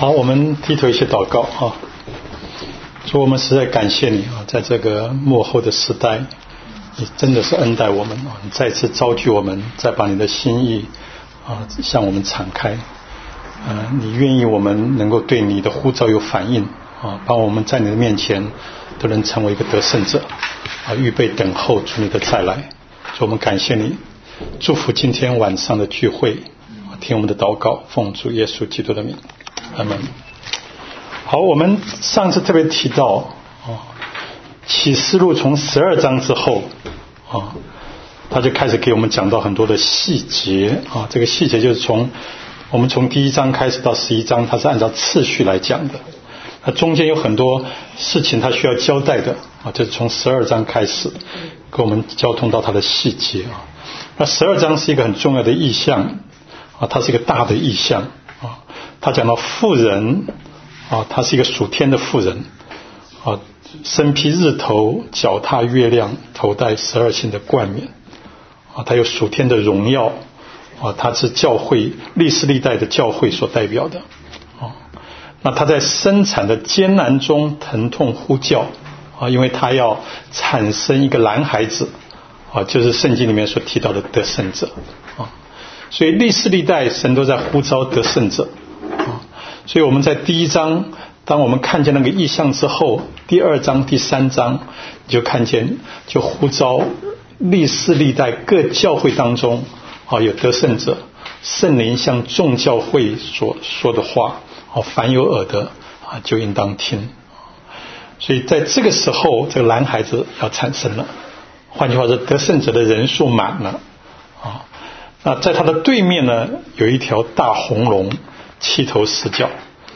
好，我们低头一起祷告啊。主，我们实在感谢你啊，在这个末后的时代，你真的是恩待我们啊，你再次召聚我们，再把你的心意啊向我们敞开。你愿意我们能够对你的呼召有反应啊，把我们在你的面前都能成为一个得胜者啊，预备等候主你的再来。主，我们感谢你，祝福今天晚上的聚会，听我们的祷告，奉主耶稣基督的名，阿们。好，我们上次特别提到启示录从12章之后他就开始给我们讲到很多的细节这个细节就是我们从第1章开始到11章，它是按照次序来讲的。那中间有很多事情它需要交代的就是从12章开始给我们交通到它的细节那12章是一个很重要的意象它是一个大的意象它讲到妇人他是一个属天的妇人身披日头，脚踏月亮，头戴12星的冠冕他有属天的荣耀他是教会历世历代的教会所代表的那他在生产的艰难中疼痛呼叫因为他要产生一个男孩子就是圣经里面所提到的得胜者所以历世历代神都在呼召得胜者所以我们在第1章当我们看见那个异象之后，第2章第3章就看见就呼召历世历代各教会当中有得胜者，圣灵向众教会所说的话凡有耳的就应当听。所以在这个时候这个男孩子要产生了，换句话说得胜者的人数满了那在他的对面呢有一条大红龙，7头10角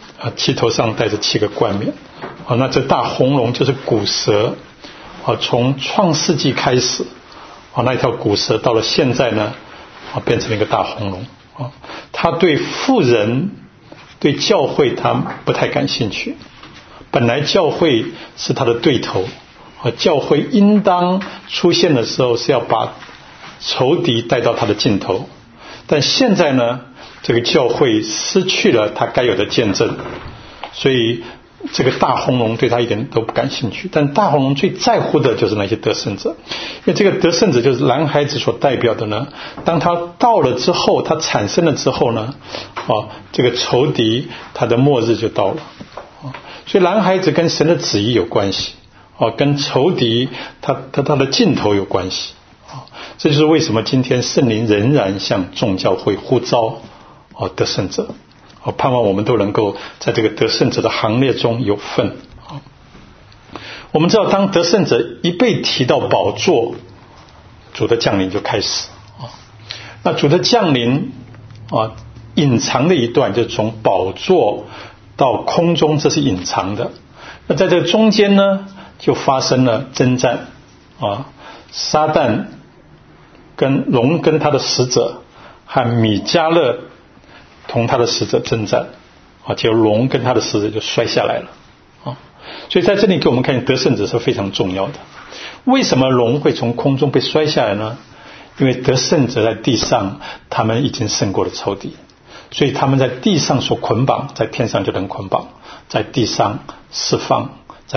7头上带着7个冠冕那这大红龙就是古蛇从创世纪开始那一条古蛇到了现在呢变成了一个大红龙他对妇人对教会他不太感兴趣，本来教会是他的对头教会应当出现的时候是要把仇敌带到他的尽头，但现在呢这个教会失去了他该有的见证，所以这个大红龙对他一点都不感兴趣。但大红龙最在乎的就是那些得胜者，因为这个得胜者就是男孩子所代表的呢，当他到了之后，他产生了之后呢这个仇敌他的末日就到了所以男孩子跟神的旨意有关系跟仇敌他的尽头有关系这就是为什么今天圣灵仍然向众教会呼召得胜者盼望我们都能够在这个得胜者的行列中有份我们知道当得胜者一被提到宝座，主的降临就开始那主的降临隐藏的一段就是从宝座到空中，这是隐藏的。那在这中间呢就发生了征战撒旦跟龙跟他的使者和米迦勒同他的使者征战结果龙跟他的使者就摔下来了所以在这里给我们看见得胜者是非常重要的。为什么龙会从空中被摔下来呢？因为得胜者在地上他们已经胜过了仇敌，所以他们在地上所捆绑在天上就能捆绑，在地上释放，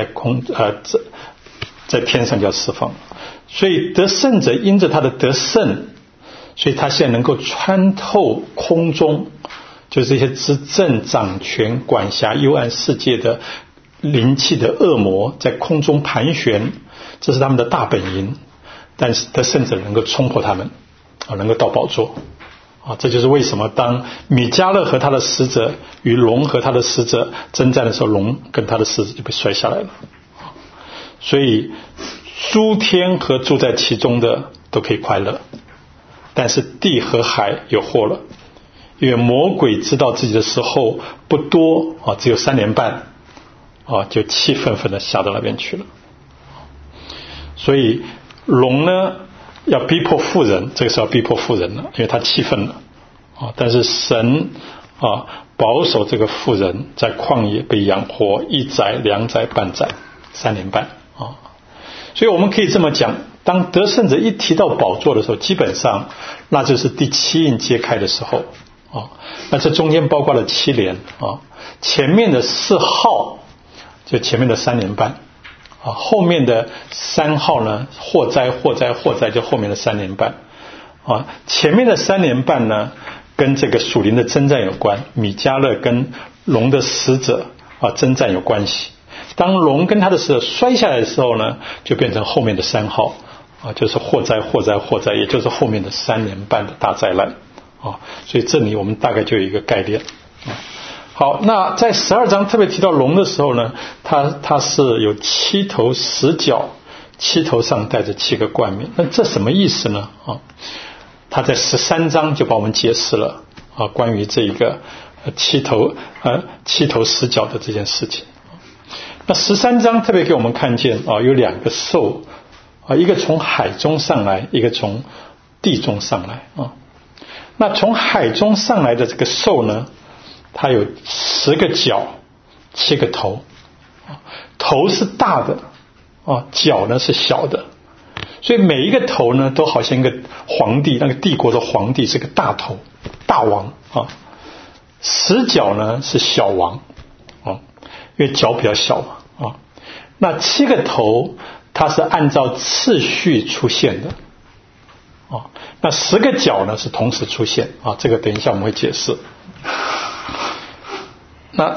在天上就要释放。所以得胜者因着他的得胜，所以他现在能够穿透空中，就是这些执政掌权管辖幽暗世界的灵气的恶魔在空中盘旋，这是他们的大本营，但是得胜者能够冲破他们能够到宝座这就是为什么当米迦勒和他的使者与龙和他的使者征战的时候，龙跟他的使者就被摔下来了所以诸天和住在其中的都可以快乐，但是地和海有祸了，因为魔鬼知道自己的时候不多只有3年半就气愤愤的下到那边去了。所以龙呢要逼迫妇人，这个时候要逼迫妇人了，因为他气愤了但是神保守这个妇人在旷野被养活1载2载半载3年半所以我们可以这么讲，当得胜者一提到宝座的时候，基本上那就是第7印揭开的时候那这中间包括了7年啊，前面的4号就前面的3年半啊，后面的3号呢，祸灾就后面的3年半啊，前面的3年半呢，跟这个属灵的征战有关，米迦勒跟龙的使者啊征战有关系。当龙跟他的使者摔下来的时候呢，就变成后面的3号啊，就是祸灾，也就是后面的3年半的大灾难啊。所以这里我们大概就有一个概念啊。好，那在12章特别提到龙的时候呢，它是有7头10脚，7头上带着7个冠冕。那这什么意思呢？啊，他在13章就帮我们解释了啊，关于这一个7头10脚的这件事情。那13章特别给我们看见啊，有2个兽啊，一个从海中上来，一个从地中上来啊。那从海中上来的这个兽呢，它有10个角，7个头，头是大的啊，角呢是小的，所以每一个头呢都好像一个皇帝，那个帝国的皇帝是个大头大王啊。10角呢是小王啊，因为角比较小嘛啊。那7个头它是按照次序出现的啊，那10个角呢是同时出现啊，这个等一下我们会解释。那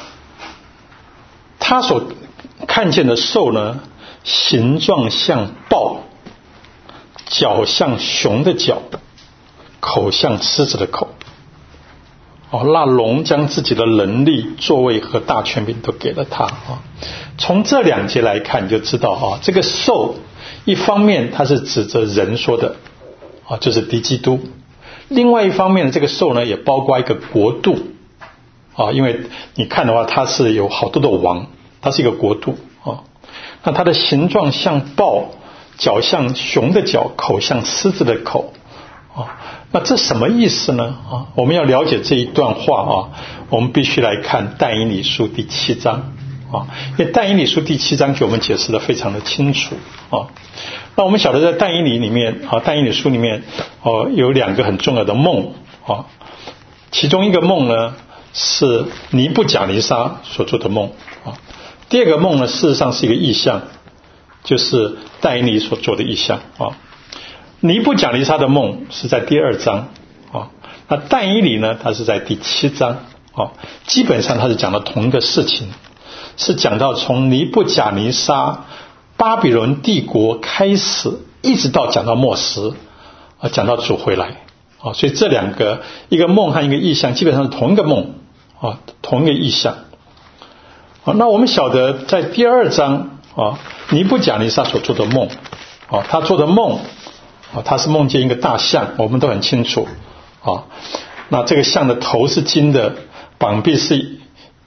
他所看见的兽呢，形状像豹，脚像熊的脚，口像狮子的口。哦，那龙将自己的能力、座位和大权柄都给了他啊。从这2节来看，你就知道啊，这个兽一方面它是指着人说的啊，就是敌基督；另外一方面这个兽呢，也包括一个国度啊，因为你看的话，它是有好多的王，它是一个国度啊。那它的形状像豹，脚像熊的脚，口像狮子的口啊。那这什么意思呢？啊，我们要了解这一段话啊，我们必须来看但以理书第7章啊，因为但以理书第7章给我们解释的非常的清楚啊。那我们晓得在但以理里面啊，但以理书里面有2个很重要的梦啊，其中一个梦呢是尼布甲尼撒所做的梦啊，第2个梦呢事实上是一个异象，就是但以理所做的异象啊。尼布甲尼撒的梦是在第2章啊，那但以理呢，它是在第7章啊，基本上它是讲到同一个事情，是讲到从尼布甲尼撒巴比伦帝国开始，一直到讲到末时啊，讲到主回来啊，所以这2个，一个梦和一个异象，基本上是同一个梦啊，同一个异象啊。那我们晓得在第2章啊，尼布甲尼撒所做的梦啊，他做的梦啊，他是梦见一个大象，我们都很清楚啊。那这个象的头是金的，膀臂是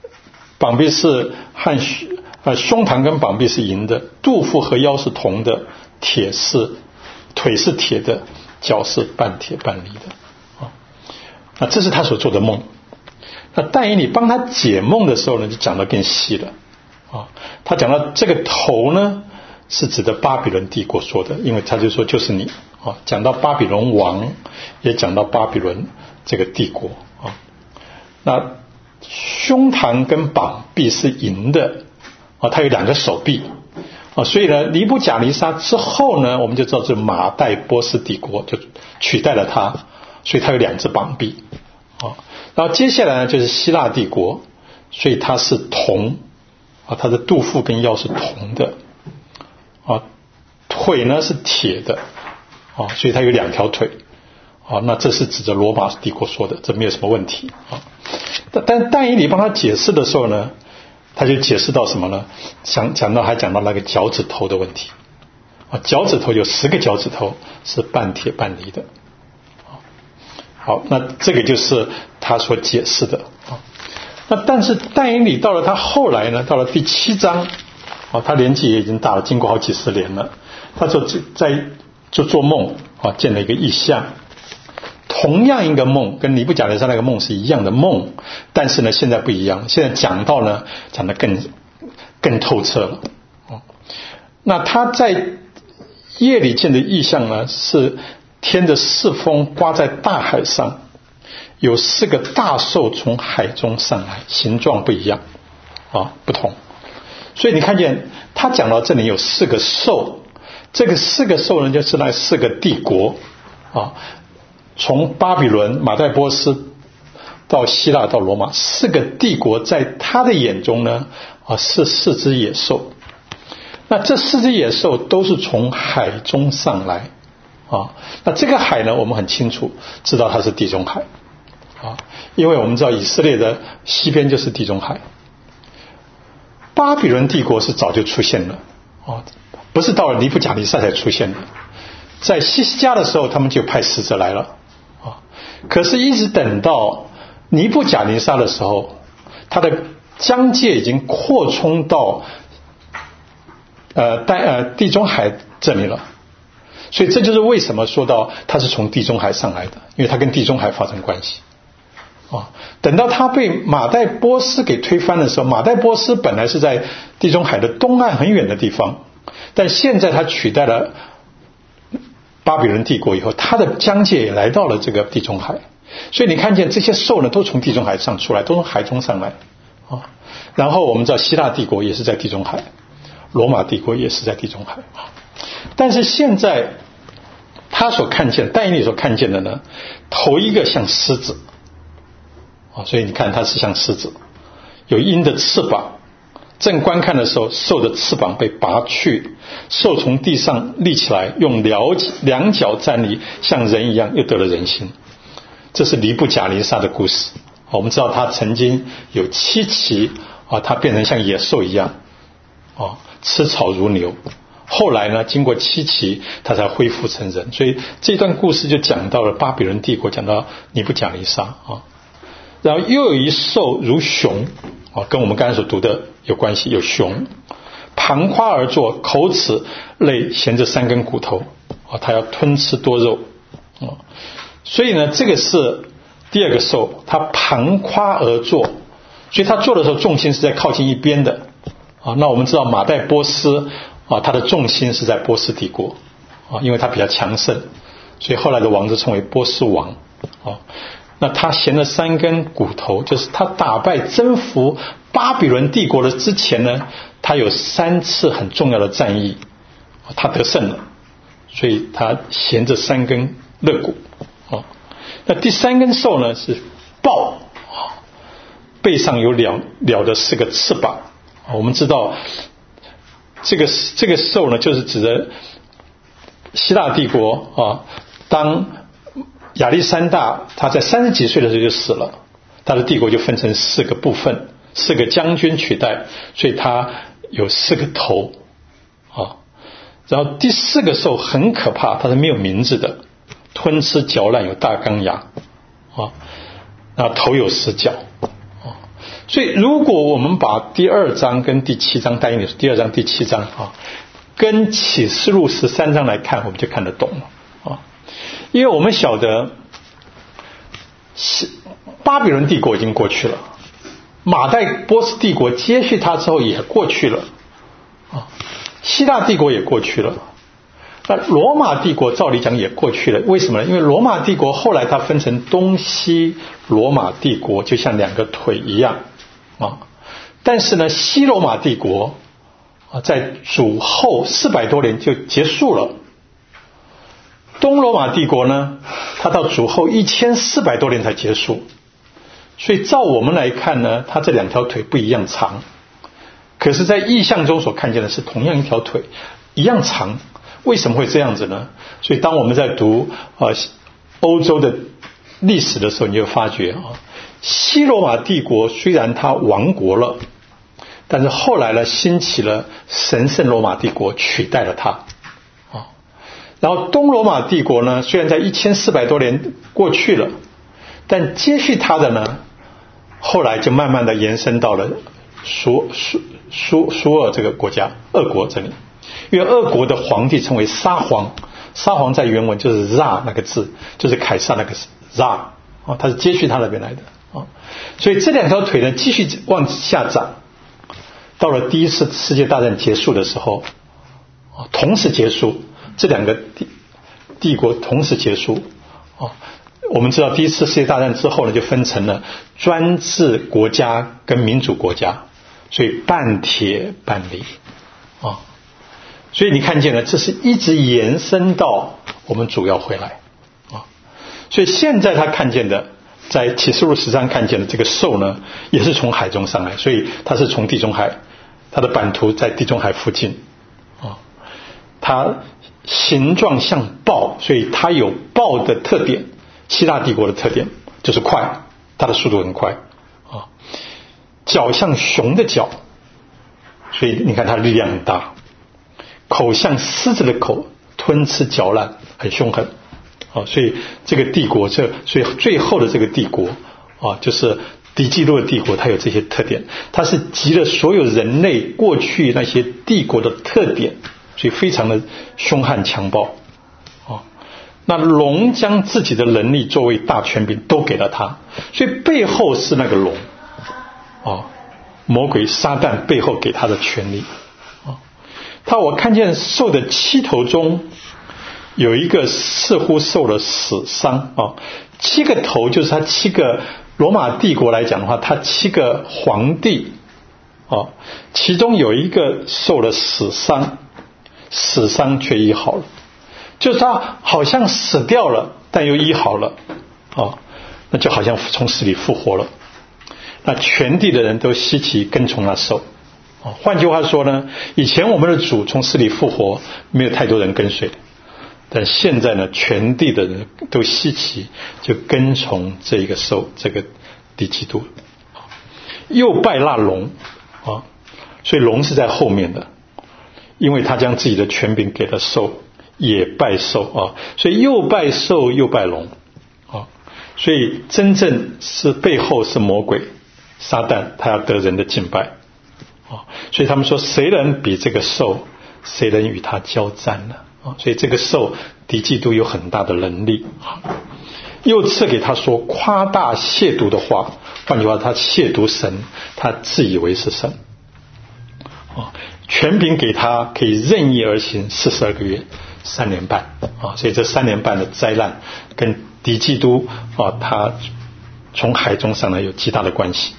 和胸膛跟膀臂是银的，肚腹和腰是铜的，腿是铁的，脚是半铁半泥的啊。那这是他所做的梦。那但以理帮他解梦的时候呢，就讲得更细了啊。他讲到这个头呢，是指的巴比伦帝国说的，因为他就说就是你啊，讲到巴比伦王，也讲到巴比伦这个帝国啊。那胸膛跟膀臂是银的啊，他有2个手臂啊，所以呢，尼布甲尼撒之后呢，我们就知道这马代波斯帝国就取代了他，所以他有2只膀臂啊。然后接下来呢，就是希腊帝国，所以它是铜啊，它的肚腹跟腰是铜的啊，腿呢是铁的啊，所以它有2条腿啊。那这是指着罗马帝国说的，这没有什么问题啊。但但以理帮他解释的时候呢，他就解释到什么呢？讲到那个脚趾头的问题啊，脚趾头有10个脚趾头是半铁半泥的啊。好，那这个就是他所解释的啊。那但是但以理到了他后来呢，到了第7章啊，他年纪也已经大了，经过好几十年了，他就做梦啊，见了一个异象。同样一个梦，跟尼布甲尼撒那个梦是一样的梦，但是呢，现在不一样，现在讲得更透彻了。那他在夜里见的异象呢，是天的4风刮在大海上， 有4个大兽从海中上来，形状不一样不同。所以你看见他讲到这里有4个兽，这个4个兽呢，就是那4个帝国从巴比伦、马代波斯到希腊到罗马，4个帝国在他的眼中呢是4只野兽。那这4只野兽都是从海中上来那这个海呢，我们很清楚知道它是地中海因为我们知道以色列的西边就是地中海。巴比伦帝国是早就出现了不是到了尼布甲尼撒才出现的，在西西家的时候他们就派使者来了可是一直等到尼布甲尼撒的时候，他的疆界已经扩充到地中海这里了。所以这就是为什么说到他是从地中海上来的，因为他跟地中海发生关系等到他被马代波斯给推翻的时候，马代波斯本来是在地中海的东岸很远的地方，但现在他取代了巴比伦帝国以后，他的疆界也来到了这个地中海。所以你看见这些兽呢，都从地中海上出来，都从海中上来然后我们知道希腊帝国也是在地中海，罗马帝国也是在地中海但是现在他所看见，但以理所看见的呢，头一个像狮子所以你看它是像狮子，有鹰的翅膀。正观看的时候，兽的翅膀被拔去，兽从地上立起来，用两脚站立，像人一样，又得了人心。这是尼布甲尼撒的故事我们知道他曾经有7期他变成像野兽一样吃草如牛，后来呢经过7期他才恢复成人。所以这段故事就讲到了巴比伦帝国，讲到尼布甲尼撒然后又有一兽如熊跟我们刚才所读的有关系，有熊盘夸而坐，口齿内衔着3根骨头它要吞吃多肉所以呢这个是第2个兽，它盘夸而坐，所以它坐的时候重心是在靠近一边的那我们知道马代波斯它的重心是在波斯帝国因为它比较强盛，所以后来的王子称为波斯王那他衔了3根骨头，就是他打败征服巴比伦帝国的之前呢，他有3次很重要的战役他得胜了，所以他衔着3根肋骨那第3根兽呢是豹背上有鸟的4个翅膀我们知道这个兽呢就是指的希腊帝国当亚历山大他在30几岁的时候就死了，他的帝国就分成4个部分，4个将军取代，所以他有4个头然后第4个兽很可怕，它是没有名字的，吞吃嚼烂，有大钢牙然后头有10角所以如果我们把第2章跟第7章，但以理第2章第7章跟启示录13章来看，我们就看得懂了因为我们晓得巴比伦帝国已经过去了，马代波斯帝国接续他之后也过去了希腊帝国也过去了，那罗马帝国照理讲也过去了。为什么呢？因为罗马帝国后来它分成东西罗马帝国，就像2个腿一样但是呢西罗马帝国在主后400多年就结束了，东罗马帝国呢它到主后1400多年才结束，所以照我们来看呢，它这2条腿不一样长，可是在意象中所看见的是同样一条腿一样长，为什么会这样子呢？所以当我们在读欧洲的历史的时候，你就发觉西罗马帝国虽然它亡国了，但是后来呢兴起了神圣罗马帝国取代了它然后东罗马帝国呢虽然在1400多年过去了，但接续它的呢后来就慢慢的延伸到了苏俄这个国家，俄国这里，因为俄国的皇帝称为沙皇，沙皇在原文就是 Tsar 那个字，就是凯撒那个 Tsar 他是接续他那边来的所以这2条腿呢继续往下长，到了第1次世界大战结束的时候同时结束，这2个帝国同时结束我们知道第一次世界大战之后呢，就分成了专制国家跟民主国家，所以半铁半泥啊。所以你看见了，这是一直延伸到我们主要回来啊。所以现在他看见的，在启示录13看见的这个兽呢，也是从海中上来，所以它是从地中海，它的版图在地中海附近啊。它形状像豹，所以它有豹的特点。希腊帝国的特点就是快，它的速度很快啊。脚像熊的脚，所以你看它力量很大。口像狮子的口，吞吃嚼烂，很凶狠啊。所以这个帝国，所以最后的这个帝国啊，就是敌基督的帝国，它有这些特点，它是集了所有人类过去那些帝国的特点，所以非常的凶悍强暴。那龙将自己的能力作为大权柄都给了他，所以背后是那个龙魔鬼撒旦背后给他的权力我看见兽的7头中有一个似乎受了死伤7个头就是他7个罗马帝国来讲的话，他7个皇帝其中有一个受了死伤，死伤却医好了，就是他好像死掉了，但又医好了那就好像从死里复活了。那全地的人都稀奇跟从那兽换句话说呢，以前我们的主从死里复活，没有太多人跟随，但现在呢，全地的人都稀奇，就跟从这一个兽，这个敌基督，又拜那龙所以龙是在后面的，因为他将自己的权柄给了兽，也拜兽所以又拜兽又拜龙所以真正是背后是魔鬼撒旦，他要得人的敬拜所以他们说谁能比这个兽，谁能与他交战呢所以这个兽敌基督有很大的能力又赐给他说夸大亵渎的话，换句话他亵渎神，他自以为是神权柄给他可以任意而行42个月3年半所以这3年半的灾难跟敌基督他从海中上来有极大的关系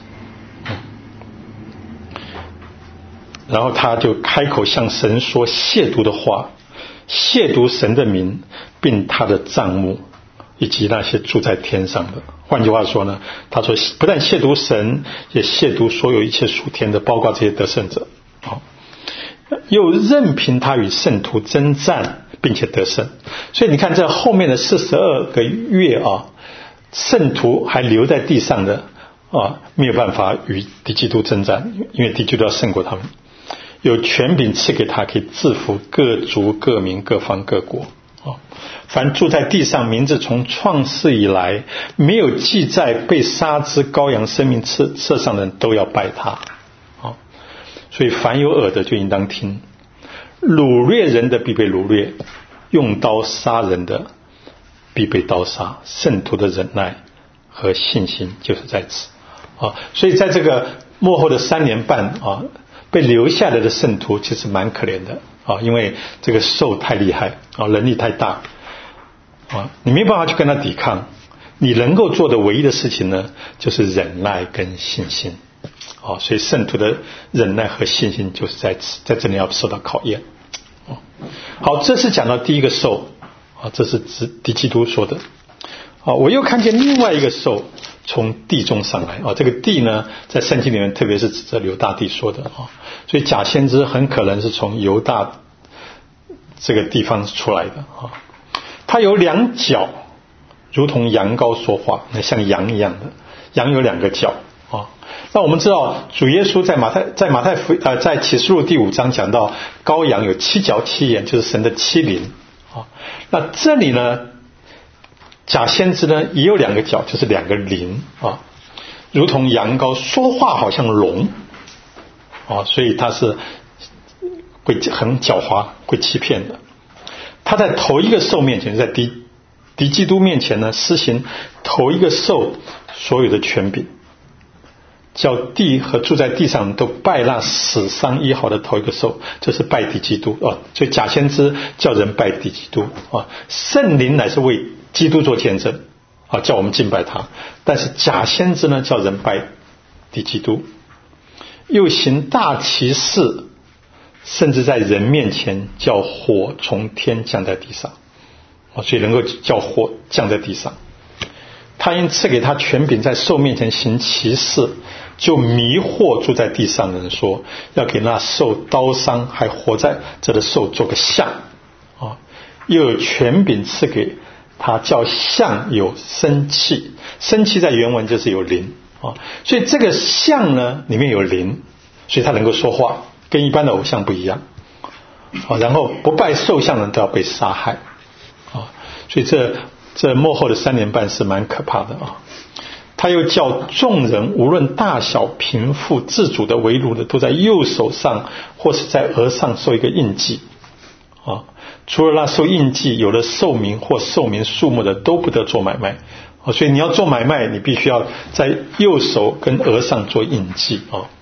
然后他就开口向神说亵渎的话，亵渎神的名并他的帐幕以及那些住在天上的。换句话说呢，他说不但亵渎神，也亵渎所有一切属天的，包括这些得胜者又任凭他与圣徒征战并且得胜。所以你看这后面的42个月圣徒还留在地上的没有办法与敌基督征战，因为敌基督要胜过他们，有权柄赐给他，可以制服各族各民各方各国凡住在地上名字从创世以来没有记在被杀之羔羊生命册上的人都要拜他所以凡有耳的就应当听，掳掠人的必被掳掠，用刀杀人的必被刀杀，圣徒的忍耐和信心就是在此所以在这个末后的3年半被留下来的圣徒其实蛮可怜的因为这个兽太厉害能力太大你没办法去跟他抵抗，你能够做的唯一的事情呢，就是忍耐跟信心所以圣徒的忍耐和信心就是在这里要受到考验好，这是讲到第一个兽这是指敌基督说的我又看见另外一个兽从地中上来这个地呢，在圣经里面特别是指着犹大地说的所以假先知很可能是从犹大这个地方出来的他有2角，如同羊羔说话，像羊一样的，羊有2个角那我们知道主耶稣在启示录第5章讲到羔羊有7角7眼，就是神的7灵那这里呢假先知呢也有2个角，就是2个灵如同羊羔说话好像龙所以他是会很狡猾，会欺骗的。他在头一个兽面前，在敌基督面前呢施行头一个兽所有的权柄，叫地和住在地上都拜那死伤医好的头一个兽，这是拜敌基督所以假先知叫人拜敌基督圣灵乃是为基督做见证叫我们敬拜他。但是假先知呢，叫人拜敌基督，又行大奇事，甚至在人面前叫火从天降在地上，所以能够叫火降在地上。他因赐给他权柄在兽面前行奇事，就迷惑住在地上的人说，要给那受刀伤还活在这的兽做个像，又有权柄赐给他叫像有生气，生气在原文就是有灵，所以这个像呢里面有灵，所以他能够说话，跟一般的偶像不一样，然后不拜兽像的人都要被杀害，所以这末后的3年半是蛮可怕的他又叫众人无论大小贫富自主的为奴的，都在右手上或是在额上受一个印记，除了那受印记有了寿名或寿名数目的都不得做买卖，所以你要做买卖，你必须要在右手跟额上做印记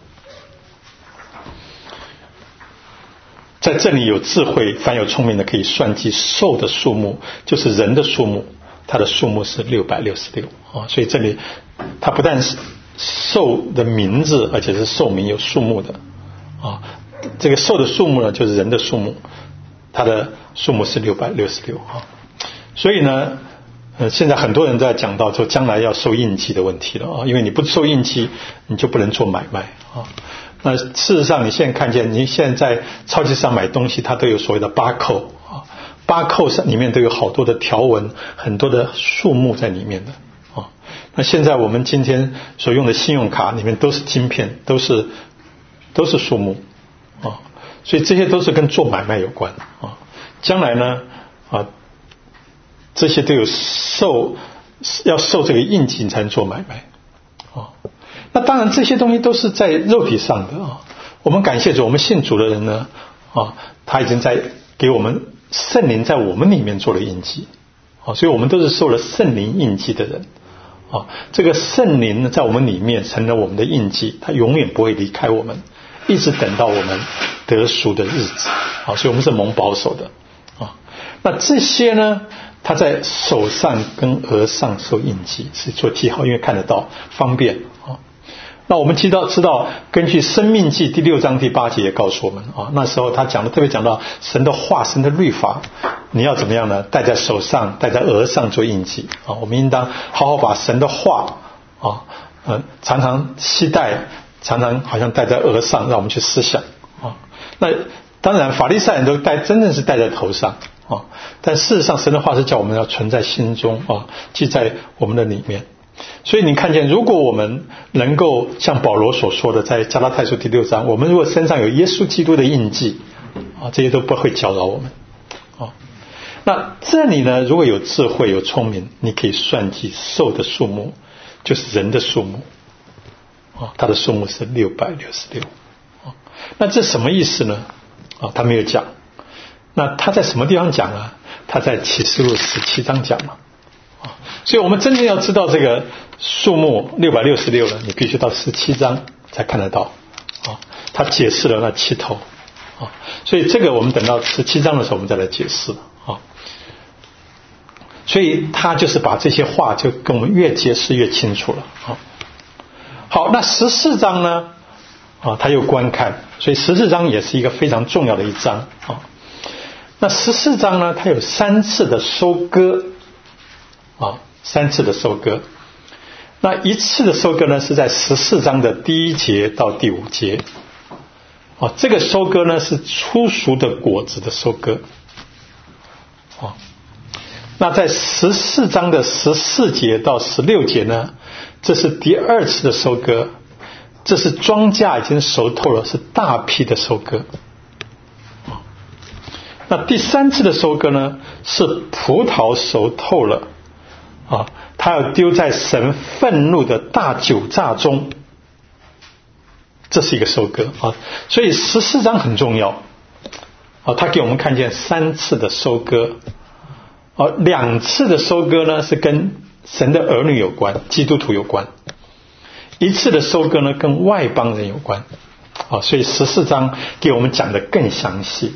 在这里有智慧，凡有聪明的可以算计兽的数目，就是人的数目，它的数目是666，所以这里它不但是兽的名字，而且是兽名有数目的这个兽的数目呢，就是人的数目，它的数目是666所以呢现在很多人在讲到说将来要受印记的问题了因为你不受印记，你就不能做买卖那事实上你现在看见，你现在在超级市场买东西，它都有所谓的barcode上里面都有好多的条纹，很多的数目在里面的那现在我们今天所用的信用卡里面都是晶片，都是数目所以这些都是跟做买卖有关将来呢这些都有要受这个印记才能做买卖那当然这些东西都是在肉体上的我们感谢主，我们信主的人呢他已经在给我们圣灵在我们里面做了印记所以我们都是受了圣灵印记的人这个圣灵呢在我们里面成了我们的印记，他永远不会离开我们，一直等到我们得赎的日子所以我们是蒙保守的那这些呢，他在手上跟额上受印记，是做记号，因为看得到方便那我们知道根据申命记第6章第8节也告诉我们那时候他特别讲到神的话，神的律法，你要怎么样呢？戴在手上，戴在额上做印记我们应当好好把神的话常常期待，常常好像戴在额上，让我们去思想那当然法利赛人都真正是戴在头上但事实上神的话是叫我们要存在心中记在我们的里面。所以你看见，如果我们能够像保罗所说的，在加拉太书第6章，我们如果身上有耶稣基督的印记这些都不会搅扰我们那这里呢，如果有智慧有聪明，你可以算计兽的数目，就是人的数目它的数目是666那这什么意思呢他没有讲。那他在什么地方讲呢？他在启示录17章讲了所以我们真正要知道这个数目666呢，你必须到17章才看得到他解释了那7头所以这个我们等到17章的时候我们再来解释所以他就是把这些话就跟我们越解释越清楚了好，那14章呢他又观看，所以14章也是一个非常重要的一章那14章呢，它有3次的收割3次的收割。那一次的收割呢，是在14章的第1节到第5节这个收割呢是初熟的果子的收割那在14章的14节到16节呢，这是第2次的收割，这是庄稼已经熟透了，是大批的收割那第3次的收割呢，是葡萄熟透了他要丢在神愤怒的大酒榨中，这是一个收割所以14章很重要他给我们看见3次的收割2次的收割呢是跟神的儿女有关，基督徒有关，1次的收割呢跟外邦人有关所以14章给我们讲得更详细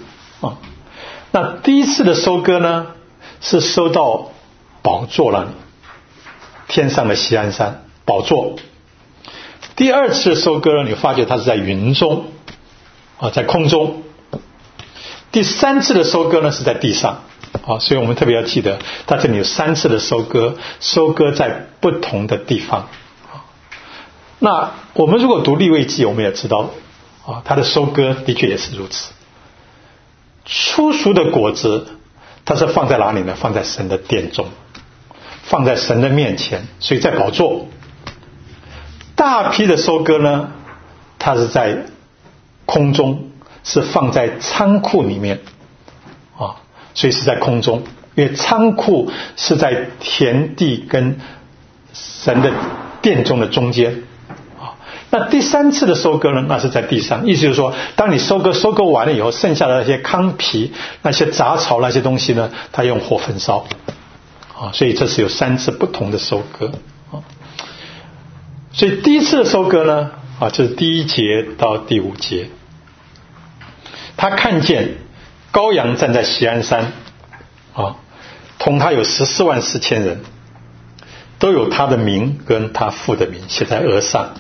那第1次的收割呢是收到宝座那里天上的锡安山宝座。第二次收割呢，你发觉它是在云中在空中。第三次的收割呢是在地上所以我们特别要记得，它这里有3次的收割，收割在不同的地方。那我们如果读利未记，我们也知道它的收割的确也是如此。初熟的果子它是放在哪里呢？放在神的殿中，放在神的面前，所以在宝座。大批的收割呢，它是在空中，是放在仓库里面所以是在空中，因为仓库是在田地跟神的殿中的中间那第3次的收割呢，那是在地上。意思就是说，当你收割完了以后，剩下的那些糠皮、那些杂草、那些东西呢，它用火焚烧所以这是有3次不同的收割所以第一次的收割呢就是第1节到第5节，他看见羔羊站在锡安山同他有144000人，都有他的名跟他父的名写在额上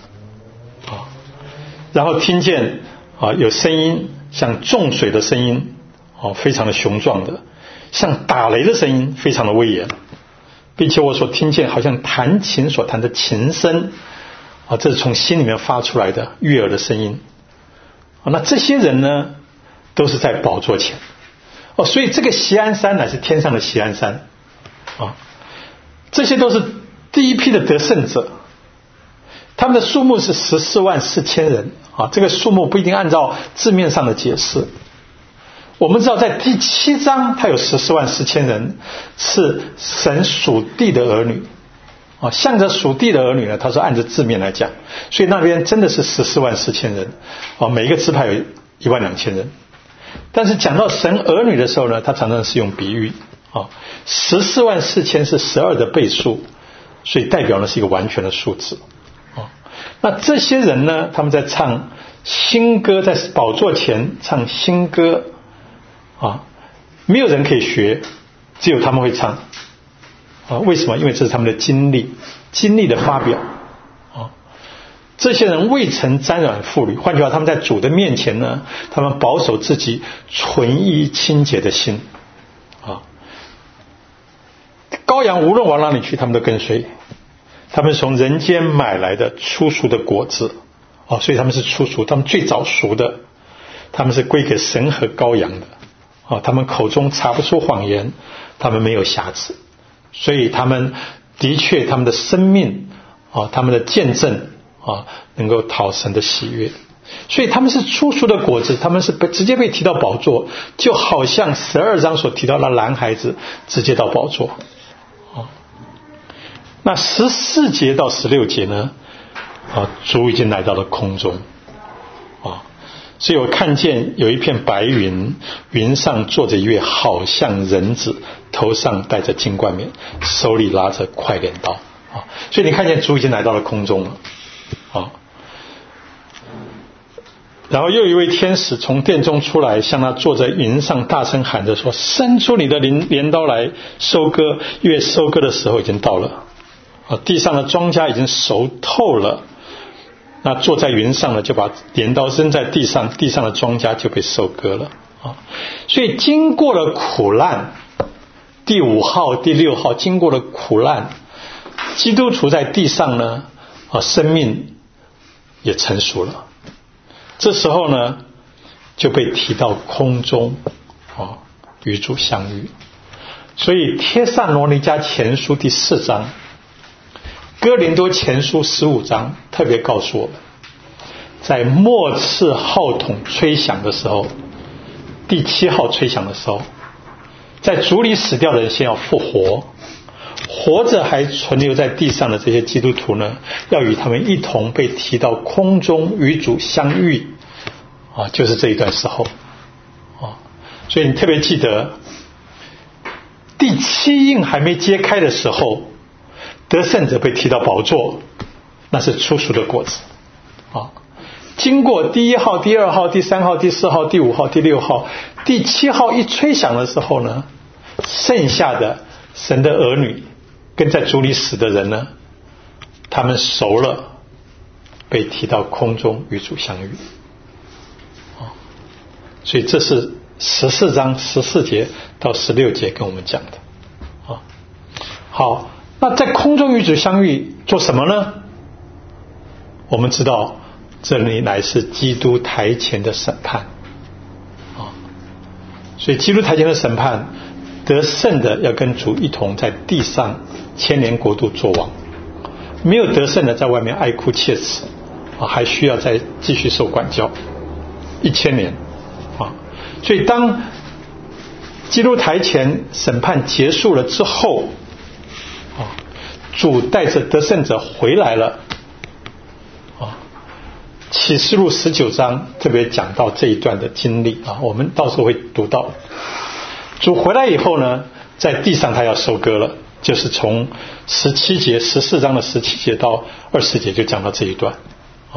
然后听见有声音，像众水的声音非常的雄壮的，像打雷的声音，非常的威严，并且我所听见好像弹琴所弹的琴声这是从心里面发出来的悦耳的声音那这些人呢都是在宝座前所以这个锡安山乃是天上的锡安山这些都是第一批的得胜者，他们的数目是144000人这个数目不一定按照字面上的解释。我们知道在第7章他有144000人是神属地的儿女向着属地的儿女呢，他说按照字面来讲，所以那边真的是144000人每一个支派有12000人。但是讲到神儿女的时候呢，他常常是用比喻144000是12的倍数，所以代表的是一个完全的数字那这些人呢，他们在唱新歌，在宝座前唱新歌没有人可以学，只有他们会唱为什么？因为这是他们的经历的发表这些人未曾沾染妇女，换句话，他们在主的面前呢，他们保守自己纯一清洁的心羔羊无论往哪里去，他们都跟随，他们从人间买来的初熟的果子所以他们是初熟，他们最早熟的，他们是归给神和羔羊的他们口中查不出谎言，他们没有瑕疵，所以他们的确他们的生命他们的见证能够讨神的喜悦，所以他们是初熟的果子，他们是直接被提到宝座，就好像12章所提到的男孩子直接到宝座那14节到16节呢主已经来到了空中所以我看见有一片白云，云上坐着一位好像人子，头上戴着金冠冕，手里拿着快镰刀所以你看见主已经来到了空中了然后又有一位天使从殿中出来，向他坐在云上大声喊着说，伸出你的镰刀来收割，因为收割的时候已经到了地上的庄稼已经熟透了，那坐在云上呢，就把镰刀扔在地上，地上的庄稼就被收割了所以经过了苦难，第5号第6号经过了苦难，基督徒在地上呢生命也成熟了，这时候呢就被提到空中与主相遇。所以帖撒罗尼迦前书第4章，哥林多前书15章特别告诉我们，在末次号筒吹响的时候，第7号吹响的时候，在主里死掉的人先要复活，活着还存留在地上的这些基督徒呢，要与他们一同被提到空中与主相遇就是这一段时候所以你特别记得第7印还没揭开的时候，得胜者被提到宝座，那是初熟的果子经过第1号第2号第3号第4号第5号第6号，第7号一吹响的时候呢，剩下的神的儿女跟在主里死的人呢，他们熟了，被提到空中与主相遇。所以这是14章14节到16节跟我们讲的。好，那在空中与主相遇做什么呢？我们知道这里乃是基督台前的审判。所以基督台前的审判，得胜的要跟主一同在地上千年国度作王，没有得胜的在外面哀哭切齿，还需要再继续受管教1000年。所以当基督台前审判结束了之后，主带着得胜者回来了。启示录19章特别讲到这一段的经历，我们到时候会读到。主回来以后呢，在地上他要收割了，就是从17节14章的17节到20节就讲到这一段。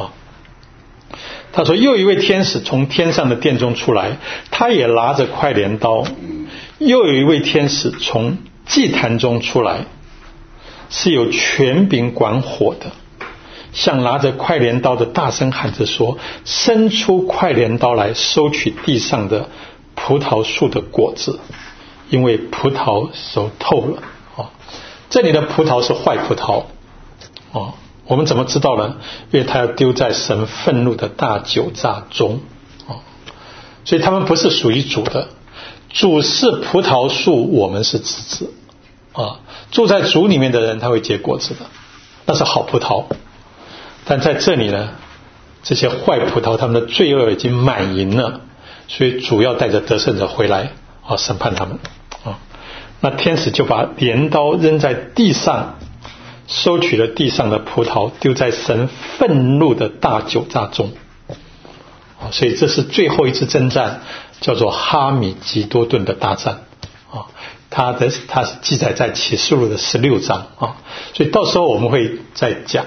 他说又一位天使从天上的殿中出来，他也拿着快镰刀，又有一位天使从祭坛中出来，是有权柄管火的，像拿着快镰刀的大声喊着说，伸出快镰刀来收取地上的葡萄树的果子，因为葡萄熟透了。这里的葡萄是坏葡萄。我们怎么知道呢？因为他要丢在神愤怒的大酒榨中。所以他们不是属于主的，主是葡萄树，我们是枝子。住在主里面的人他会结果子的，那是好葡萄。但在这里呢，这些坏葡萄他们的罪恶已经满盈了，所以主要带着得胜者回来审判他们。那天使就把镰刀扔在地上，收取了地上的葡萄，丢在神愤怒的大酒榨中。所以这是最后一次征战，叫做哈米吉多顿的大战。它是记载在启示录的16章。所以到时候我们会再讲。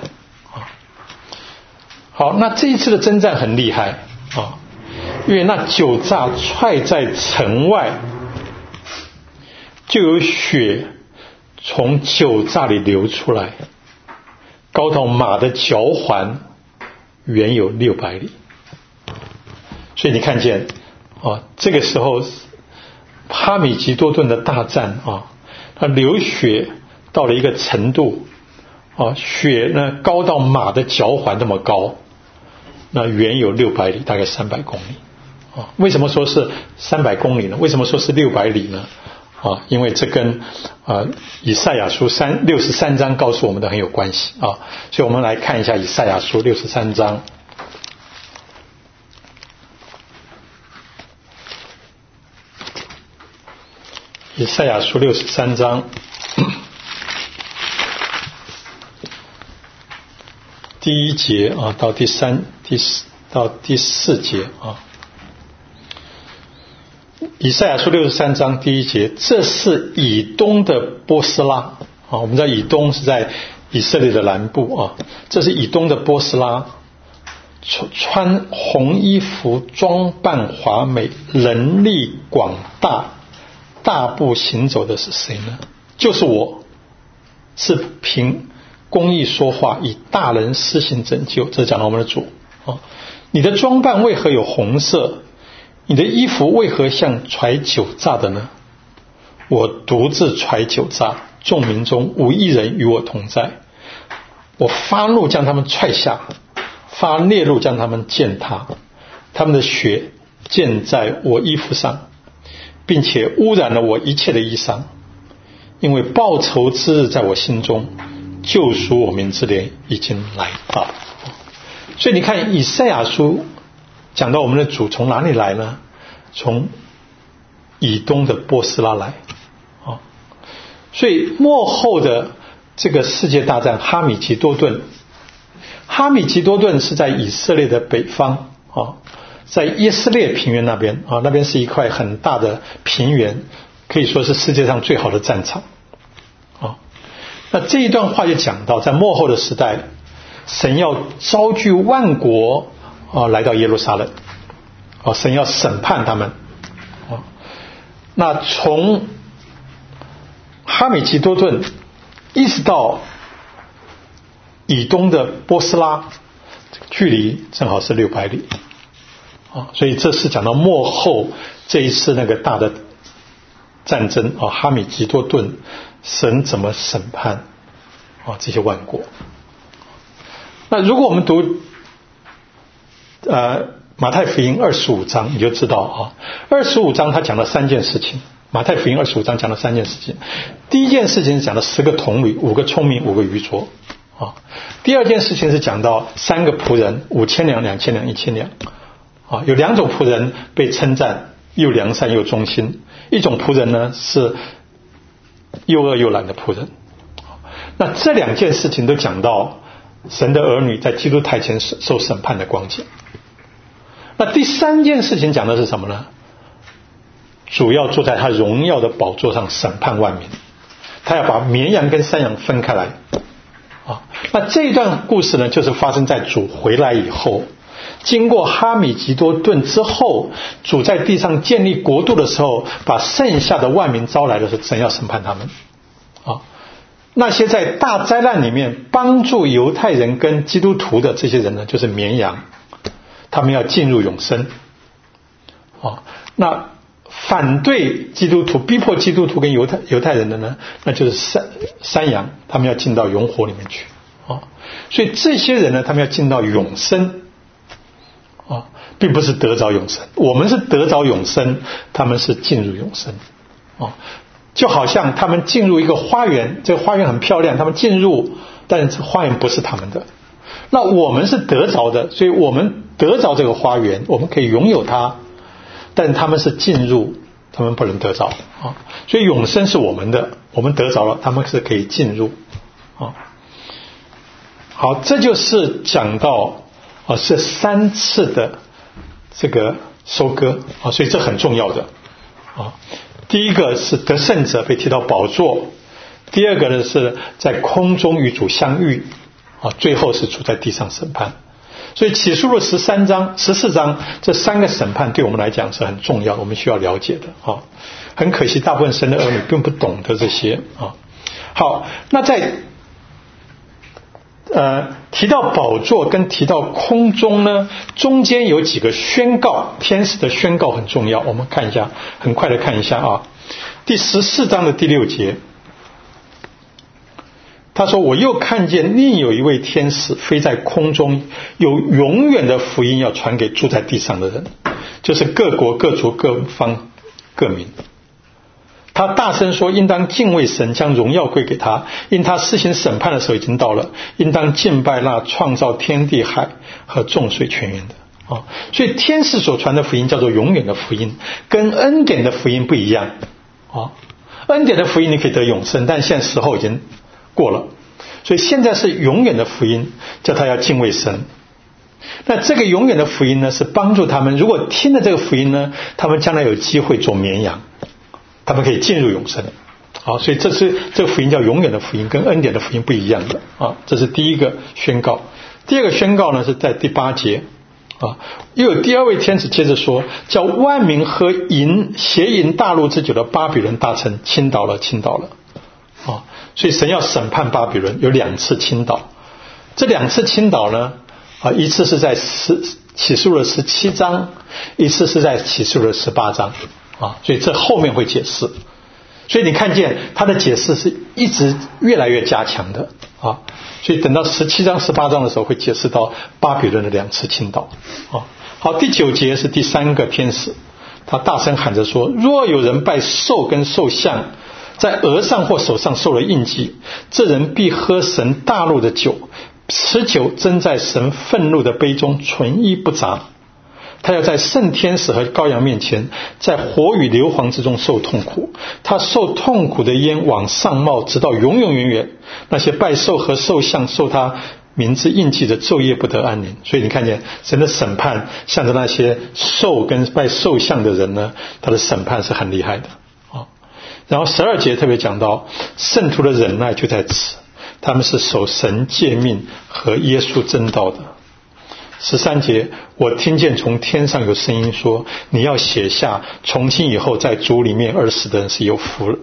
好，那这一次的征战很厉害因为那酒榨踹在城外，就有血从酒榨里流出来，高到马的脚环，远有600里。所以你看见这个时候哈米吉多顿的大战它流血到了一个程度血呢高到马的脚环那么高，那远有600里，大概300公里。为什么说是300公里呢？为什么说是600里呢？因为这跟以赛亚书63章告诉我们的很有关系所以我们来看一下以赛亚书63章。以赛亚书63章第1节到第4节以赛亚书63章第1节，这是以东的波斯拉我们知道以东是在以色列的南部这是以东的波斯拉，穿红衣服，装扮华美，能力广大，大步行走的是谁呢？就是我，是凭公义说话，以大能施行拯救。这讲到我们的主你的装扮为何有红色？你的衣服为何像揣酒榨的呢？我独自揣酒榨，众民中无一人与我同在。我发怒将他们踹下，发烈怒将他们践踏，他们的血溅在我衣服上，并且污染了我一切的衣裳。因为报仇之日在我心中，救赎我民之年已经来到。所以你看以赛亚书讲到我们的主从哪里来呢？从以东的波斯拉来所以末后的这个世界大战，哈米吉多顿是在以色列的北方在耶斯列平原那边那边是一块很大的平原，可以说是世界上最好的战场那这一段话就讲到，在末后的时代，神要招聚万国来到耶路撒冷神要审判他们那从哈米吉多顿一直到以东的波斯拉，距离正好是600里所以这是讲到末后这一次那个大的战争哈米吉多顿，神怎么审判这些万国。那如果我们读马太福音25章，你就知道25章他讲了3件事情。马太福音25章讲了3件事情。第一件事情是讲了10个童女，5个聪明，5个愚拙第二件事情是讲到3个仆人，5000两、2000两、1000两有2种仆人被称赞，又良善又忠心。一种仆人呢是又恶又懒的仆人。那这2件事情都讲到神的儿女在基督台前受审判的光景。那第3件事情讲的是什么呢？主要坐在他荣耀的宝座上审判万民，他要把绵羊跟山羊分开来那这一段故事呢，就是发生在主回来以后，经过哈米吉多顿之后，主在地上建立国度的时候，把剩下的万民招来的时候，神要审判他们那些在大灾难里面帮助犹太人跟基督徒的这些人呢，就是绵羊，他们要进入永生那反对基督徒、逼迫基督徒跟犹太人的呢，那就是山羊，他们要进到永火里面去所以这些人呢，他们要进到永生并不是得着永生。我们是得着永生，他们是进入永生就好像他们进入一个花园，这个花园很漂亮，他们进入，但是花园不是他们的。那我们是得着的，所以我们得着这个花园，我们可以拥有它，但他们是进入，他们不能得着所以永生是我们的，我们得着了，他们是可以进入好，这就是讲到是3次的这个收割所以这很重要的第一个是得胜者被提到宝座，第二个呢是在空中与主相遇最后是主在地上审判。所以启示录13章、14章这3个审判对我们来讲是很重要的，我们需要了解的很可惜大部分神的儿女并不懂得这些好，那在提到宝座跟提到空中呢，中间有几个宣告，天使的宣告很重要，我们看一下，很快的看一下第14章的第6节，他说我又看见另有一位天使飞在空中，有永远的福音要传给住在地上的人，就是各国各族各方各民。他大声说应当敬畏神，将荣耀归给他，因他施行审判的时候已经到了，应当敬拜那创造天地海和众水泉源的所以天使所传的福音叫做永远的福音，跟恩典的福音不一样恩典的福音你可以得永生，但现在时候已经过了，所以现在是永远的福音，叫他要敬畏神。那这个永远的福音呢，是帮助他们，如果听了这个福音呢，他们将来有机会做绵羊，他们可以进入永生所以这个福音叫永远的福音，跟恩典的福音不一样的这是第一个宣告。第二个宣告呢是在第8节又有第2位天使接着说，叫万民喝邪淫大陆之久的巴比伦大城倾倒了所以神要审判巴比伦，有2次倾倒。这2次倾倒呢一次是在启示录的17章，一次是在启示录的18章所以这后面会解释。所以你看见他的解释是一直越来越加强的所以等到17章18章的时候会解释到巴比伦的2次倾倒好，第9节是第3个天使，他大声喊着说，若有人拜兽跟兽像，在额上或手上受了印记，这人必喝神大怒的酒，此酒斟在神愤怒的杯中，纯一不杂。他要在圣天使和羔羊面前，在火与硫磺之中受痛苦，他受痛苦的烟往上冒，直到永永远远。那些拜兽和兽像受他名字印记的，昼夜不得安宁。所以你看见神的审判向着那些兽跟拜兽像的人呢，他的审判是很厉害的然后12节特别讲到圣徒的忍耐就在此，他们是守神诫命和耶稣真道的。13节，我听见从天上有声音说，你要写下，从今以后在主里面而死的人是有福了。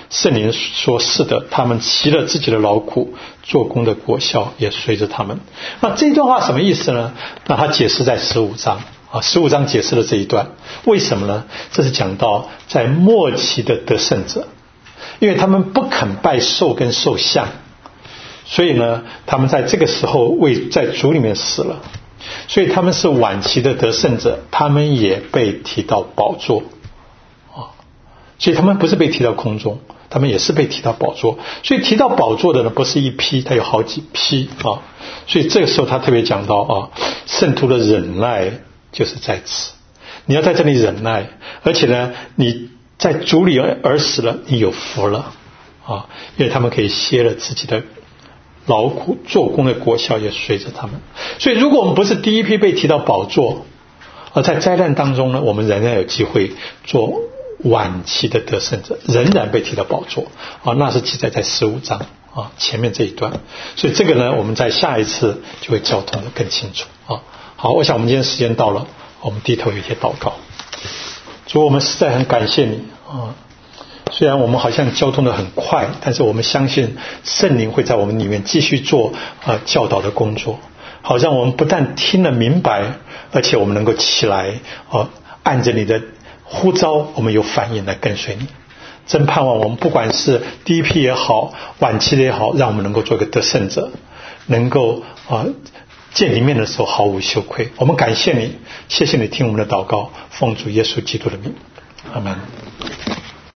圣灵说是的，他们习了自己的劳苦，做工的果效也随着他们。那这段话什么意思呢？那他解释在15章15章解释了这一段。为什么呢？这是讲到在末期的得胜者，因为他们不肯拜兽跟兽像，所以呢他们在这个时候在主里面死了，所以他们是晚期的得胜者，他们也被提到宝座所以他们不是被提到空中，他们也是被提到宝座。所以提到宝座的呢不是一批，他有好几批所以这个时候他特别讲到圣徒的忍耐就是在此，你要在这里忍耐，而且呢你在主里而死了，你有福了因为他们可以歇了自己的劳苦，做工的果效也随着他们。所以如果我们不是第一批被提到宝座，而在灾难当中呢，我们仍然有机会做晚期的得胜者，仍然被提到宝座那是记载在15章前面这一段。所以这个呢我们在下一次就会交通的更清楚好，我想我们今天时间到了，我们低头有一些祷告。主，我们实在很感谢你虽然我们好像交通的很快，但是我们相信圣灵会在我们里面继续做教导的工作，好让我们不但听了明白，而且我们能够起来按着你的呼召，我们有反应来跟随你。真盼望我们不管是第一批也好，晚期的也好，让我们能够做一个得胜者，能够见你面的时候毫无羞愧。我们感谢你，谢谢你听我们的祷告，奉主耶稣基督的名，阿们。